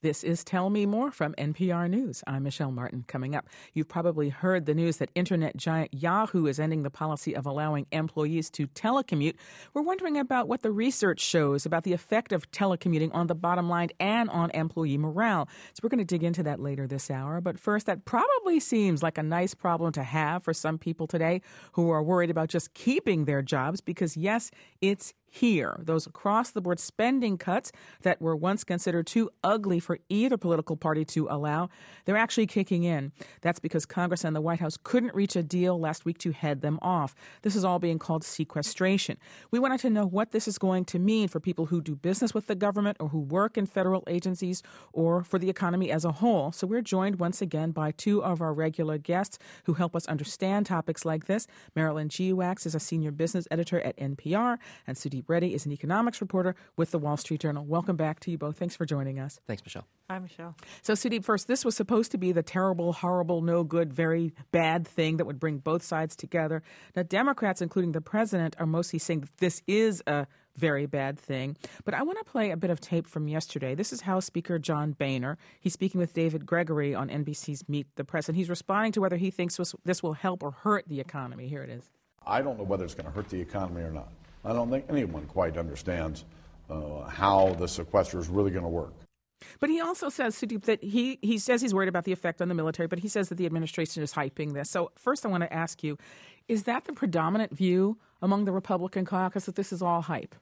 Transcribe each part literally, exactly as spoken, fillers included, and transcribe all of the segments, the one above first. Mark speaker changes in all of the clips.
Speaker 1: This is Tell Me More from N P R News. I'm Michelle Martin. Coming up, you've probably heard the news that internet giant Yahoo is ending the policy of allowing employees to telecommute. We're wondering about what the research shows about the effect of telecommuting on the bottom line and on employee morale. So we're going to dig into that later this hour. But first, that probably seems like a nice problem to have for some people today who are worried about just keeping their jobs because, yes, it's here. Those across-the-board spending cuts that were once considered too ugly for either political party to allow, they're actually kicking in. That's because Congress and the White House couldn't reach a deal last week to head them off. This is all being called sequestration. We wanted to know what this is going to mean for people who do business with the government or who work in federal agencies or for the economy as a whole. So we're joined once again by two of our regular guests who help us understand topics like this. Marilyn Geowax is a senior business editor at N P R, and Sudeep Reddy is an economics reporter with the Wall Street Journal. Welcome back to you both. Thanks for joining us.
Speaker 2: Thanks, Michelle.
Speaker 3: Hi, Michelle.
Speaker 1: So, Sudeep, first, this was supposed to be the terrible, horrible, no good, very bad thing that would bring both sides together. Now, Democrats, including the president, are mostly saying that this is a very bad thing. But I want to play a bit of tape from yesterday. This is House Speaker John Boehner. He's speaking with David Gregory on N B C's Meet the Press, and he's responding to whether he thinks this will help or hurt the economy. Here it is.
Speaker 4: I don't know whether it's going to hurt the economy or not. I don't think anyone quite understands uh, how the sequester is really going to work.
Speaker 1: But he also says, Sudeep, that he, he says he's worried about the effect on the military, but he says that the administration is hyping this. So first I want to ask you, is that the predominant view among the Republican caucus, that this is all hype?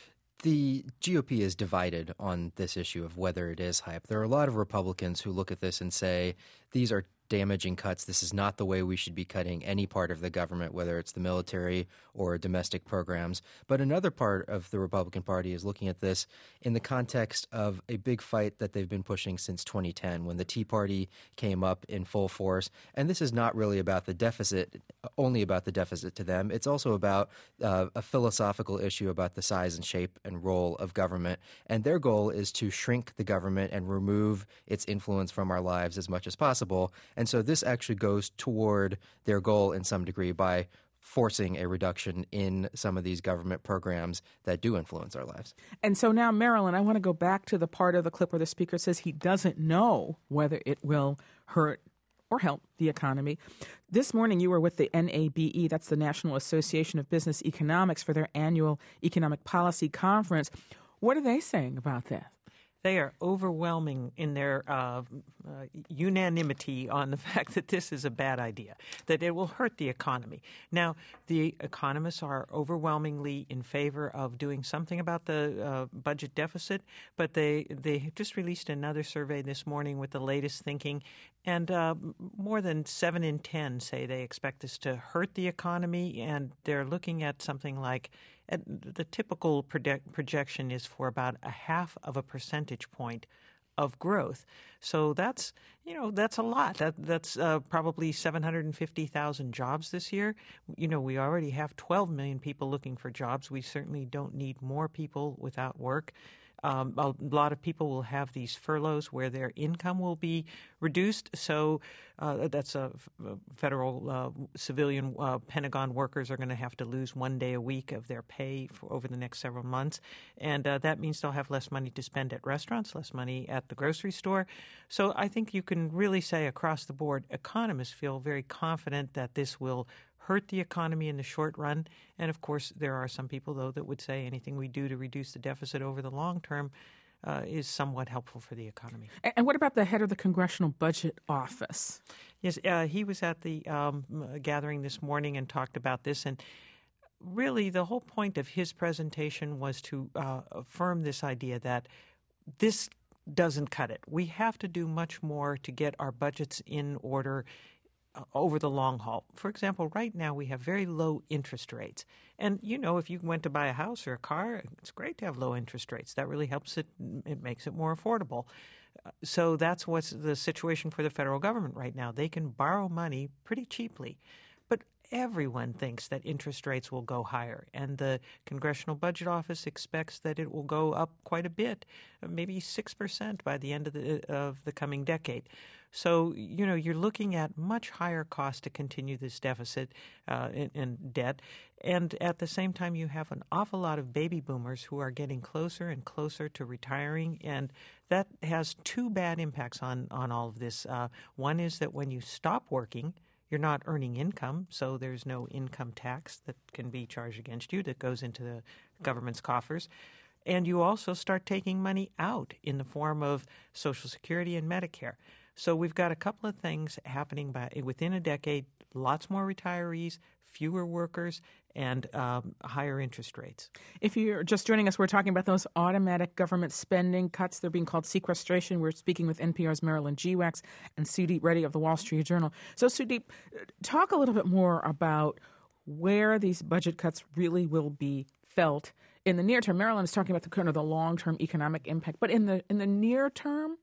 Speaker 2: The G O P is divided on this issue of whether it is hype. There are a lot of Republicans who look at this and say these are damaging cuts. This is not the way we should be cutting any part of the government, whether it's the military or domestic programs. But another part of the Republican Party is looking at this in the context of a big fight that they've been pushing since twenty ten, when the Tea Party came up in full force. And this is not really about the deficit, only about the deficit to them. It's also about uh, a philosophical issue about the size and shape and role of government. And their goal is to shrink the government and remove its influence from our lives as much as possible. And so this actually goes toward their goal in some degree by forcing a reduction in some of these government programs that do influence our lives.
Speaker 1: And so now, Marilyn, I want to go back to the part of the clip where the speaker says he doesn't know whether it will hurt or help the economy. This morning you were with the N A B E, that's the National Association of Business Economics, for their annual economic policy conference. What are they saying about that?
Speaker 3: They are overwhelming in their uh, uh, unanimity on the fact that this is a bad idea, that it will hurt the economy. Now, the economists are overwhelmingly in favor of doing something about the uh, budget deficit, but they, they just released another survey this morning with the latest thinking, and uh, more than seven in ten say they expect this to hurt the economy, and they're looking at something like And the typical project- projection is for about a half of a percentage point of growth. So that's, you know, that's a lot. That That's uh, probably seven hundred fifty thousand jobs this year. You know, we already have twelve million people looking for jobs. We certainly don't need more people without work. Um, a lot of people will have these furloughs where their income will be reduced. So uh, that's a, a federal uh, civilian uh, Pentagon workers are going to have to lose one day a week of their pay for over the next several months. And uh, that means they'll have less money to spend at restaurants, less money at the grocery store. So I think you can really say across the board, economists feel very confident that this will hurt the economy in the short run. And, of course, there are some people, though, that would say anything we do to reduce the deficit over the long term uh, is somewhat helpful for the economy.
Speaker 1: And what about the head of the Congressional Budget Office?
Speaker 3: Yes, uh, he was at the um, gathering this morning and talked about this. And really, the whole point of his presentation was to uh, affirm this idea that this doesn't cut it. We have to do much more to get our budgets in order over the long haul. For example, right now we have very low interest rates. And, you know, if you went to buy a house or a car, it's great to have low interest rates. That really helps it. It makes it more affordable. So that's what's the situation for the federal government right now. They can borrow money pretty cheaply. But everyone thinks that interest rates will go higher, and the Congressional Budget Office expects that it will go up quite a bit, maybe six percent by the end of the of the coming decade. So, you know, you're looking at much higher cost to continue this deficit uh, in, in debt. And at the same time, you have an awful lot of baby boomers who are getting closer and closer to retiring, and that has two bad impacts on, on all of this. Uh, one is that when you stop working, you're not earning income, so there's no income tax that can be charged against you that goes into the government's coffers. And you also start taking money out in the form of Social Security and Medicare. So we've got a couple of things happening by, within a decade, lots more retirees, fewer workers, and um, higher interest rates.
Speaker 1: If you're just joining us, we're talking about those automatic government spending cuts. They're being called sequestration. We're speaking with N P R's Marilyn Geewax and Sudeep Reddy of the Wall Street Journal. So, Sudeep, talk a little bit more about where these budget cuts really will be felt in the near term. Marilyn is talking about the kind of the long-term economic impact, but in the in the near term,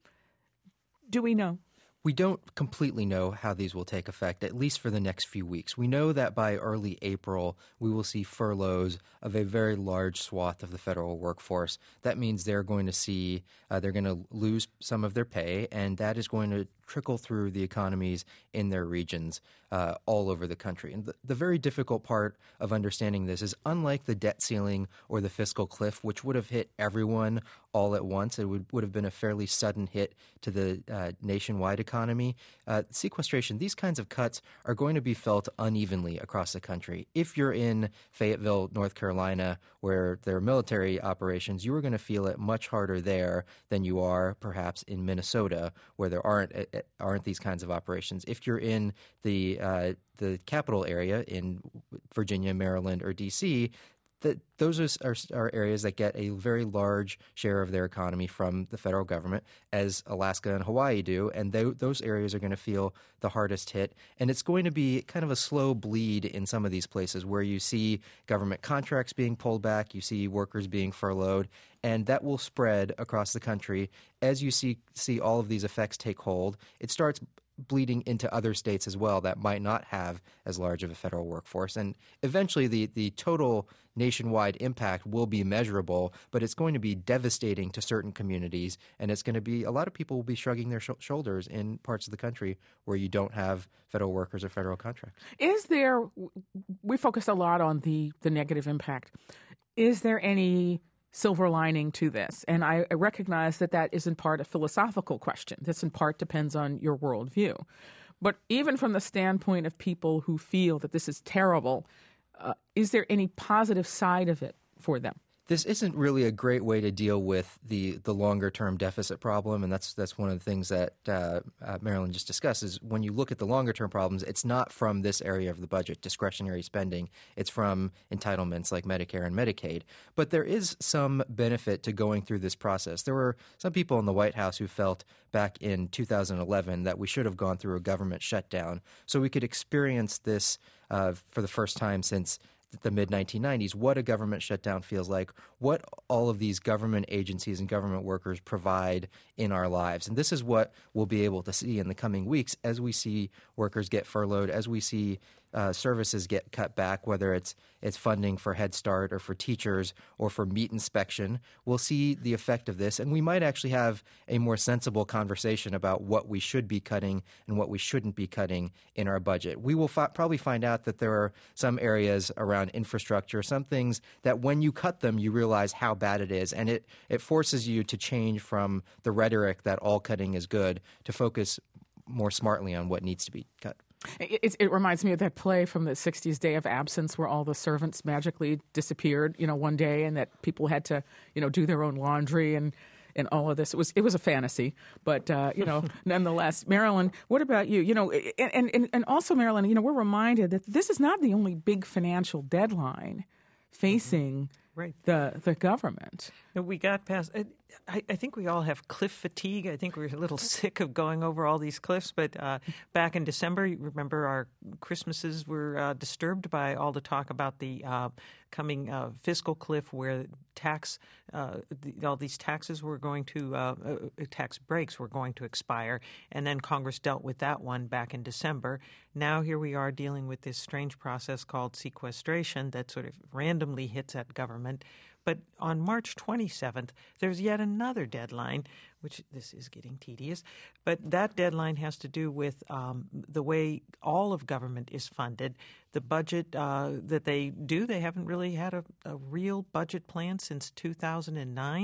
Speaker 1: do we know?
Speaker 2: We don't completely know how these will take effect, at least for the next few weeks. We know that by early April, we will see furloughs of a very large swath of the federal workforce. That means they're going to see, uh, they're going to lose some of their pay, and that is going to trickle through the economies in their regions uh, all over the country. And the, the very difficult part of understanding this is, unlike the debt ceiling or the fiscal cliff, which would have hit everyone all at once, it would, would have been a fairly sudden hit to the uh, nationwide economy. Uh, sequestration, these kinds of cuts are going to be felt unevenly across the country. If you're in Fayetteville, North Carolina, where there are military operations, you are going to feel it much harder there than you are perhaps in Minnesota, where there aren't aren't these kinds of operations. If you're in the uh, the capital area in Virginia, Maryland, or D C, that those are, are, are areas that get a very large share of their economy from the federal government, as Alaska and Hawaii do, and they, those areas are going to feel the hardest hit. And it's going to be kind of a slow bleed in some of these places where you see government contracts being pulled back, you see workers being furloughed, and that will spread across the country. As you see see all of these effects take hold, it starts bleeding into other states as well that might not have as large of a federal workforce. And eventually the, the total nationwide impact will be measurable, but it's going to be devastating to certain communities, and it's going to be, a lot of people will be shrugging their sh- shoulders in parts of the country where you don't have federal workers or federal contracts.
Speaker 1: Is there, we focus a lot on the, the negative impact. Is there any silver lining to this? And I, I recognize that that is in part a philosophical question. This in part depends on your worldview. But even from the standpoint of people who feel that this is terrible, uh, is there any positive side of it for them?
Speaker 2: This isn't really a great way to deal with the, the longer-term deficit problem, and that's that's one of the things that uh, uh, Marilyn just discussed, is when you look at the longer-term problems, it's not from this area of the budget, discretionary spending. It's from entitlements like Medicare and Medicaid. But there is some benefit to going through this process. There were some people in the White House who felt back in two thousand eleven that we should have gone through a government shutdown so we could experience this uh, for the first time since the mid nineteen nineties, what a government shutdown feels like, what all of these government agencies and government workers provide in our lives. And this is what we'll be able to see in the coming weeks as we see workers get furloughed, as we see uh, services get cut back, whether it's it's funding for Head Start or for teachers or for meat inspection. We'll see the effect of this, and we might actually have a more sensible conversation about what we should be cutting and what we shouldn't be cutting in our budget. We will fi- probably find out that there are some areas around infrastructure, some things that when you cut them, you realize how bad it is, and it, it forces you to change from the rhetoric that all cutting is good to focus more smartly on what needs to be cut.
Speaker 1: It, it reminds me of that play from the sixties, Day of Absence, where all the servants magically disappeared, you know, one day, and that people had to, you know, do their own laundry and, and all of this. It was it was a fantasy, but uh, you know, nonetheless, Marilyn, what about you? You know, and, and and also, Marilyn, you know, we're reminded that this is not the only big financial deadline facing
Speaker 3: right.
Speaker 1: the the government.
Speaker 3: We got past. I, I think we all have cliff fatigue. I think we're a little sick of going over all these cliffs. But uh, back in December, you remember our Christmases were uh, disturbed by all the talk about the uh, coming uh, fiscal cliff, where tax uh, the, all these taxes were going to uh, uh, tax breaks were going to expire, and then Congress dealt with that one back in December. Now here we are dealing with this strange process called sequestration that sort of randomly hits at government. But on March twenty-seventh, there's yet another deadline, which this is getting tedious, but that deadline has to do with um, the way all of government is funded. The budget uh, that they do, they haven't really had a, a real budget plan since two thousand nine.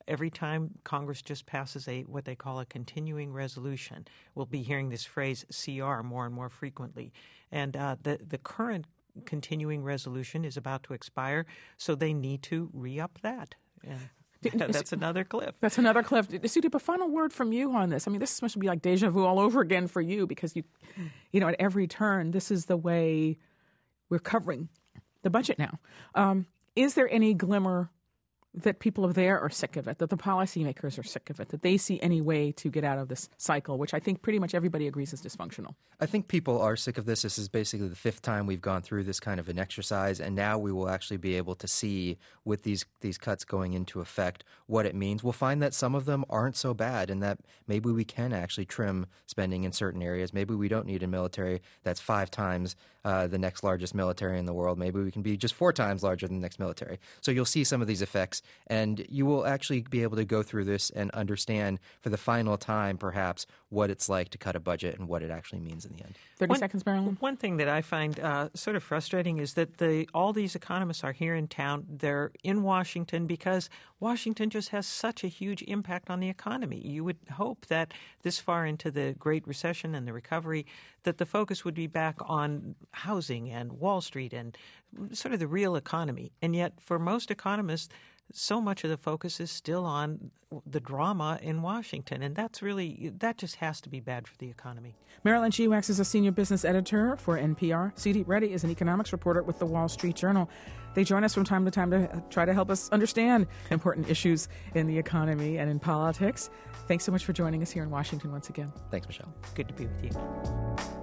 Speaker 3: every time Congress just passes a what they call a continuing resolution, we'll be hearing this phrase C R more and more frequently. And uh, the, the current continuing resolution is about to expire, so they need to re-up that. Yeah. That's another cliff.
Speaker 1: That's another cliff. Sudip, a final word from you on this. I mean, this must be like deja vu all over again for you because, you, you know, at every turn, this is the way we're covering the budget now. Um, is there any glimmer that people over there are sick of it, that the policymakers are sick of it, that they see any way to get out of this cycle, which I think pretty much everybody agrees is dysfunctional?
Speaker 2: I think people are sick of this. This is basically the fifth time we've gone through this kind of an exercise, and now we will actually be able to see with these these cuts going into effect what it means. We'll find that some of them aren't so bad and that maybe we can actually trim spending in certain areas. Maybe we don't need a military that's five times uh, the next largest military in the world. Maybe we can be just four times larger than the next military. So you'll see some of these effects, and you will actually be able to go through this and understand for the final time, perhaps, what it's like to cut a budget and what it actually means in the end.
Speaker 1: thirty
Speaker 3: one,
Speaker 1: seconds, Marilyn.
Speaker 3: One thing that I find uh, sort of frustrating is that the all these economists are here in town. They're in Washington because Washington just has such a huge impact on the economy. You would hope that this far into the Great Recession and the recovery, that the focus would be back on housing and Wall Street and sort of the real economy. And yet, for most economists, so much of the focus is still on the drama in Washington, and that's really, that just has to be bad for the economy.
Speaker 1: Marilyn Geewax is a senior business editor for N P R. Sudip Reddy is an economics reporter with the Wall Street Journal. They join us from time to time to try to help us understand important issues in the economy and in politics. Thanks so much for joining us here in Washington once again.
Speaker 2: Thanks, Michelle.
Speaker 3: Good to be with you.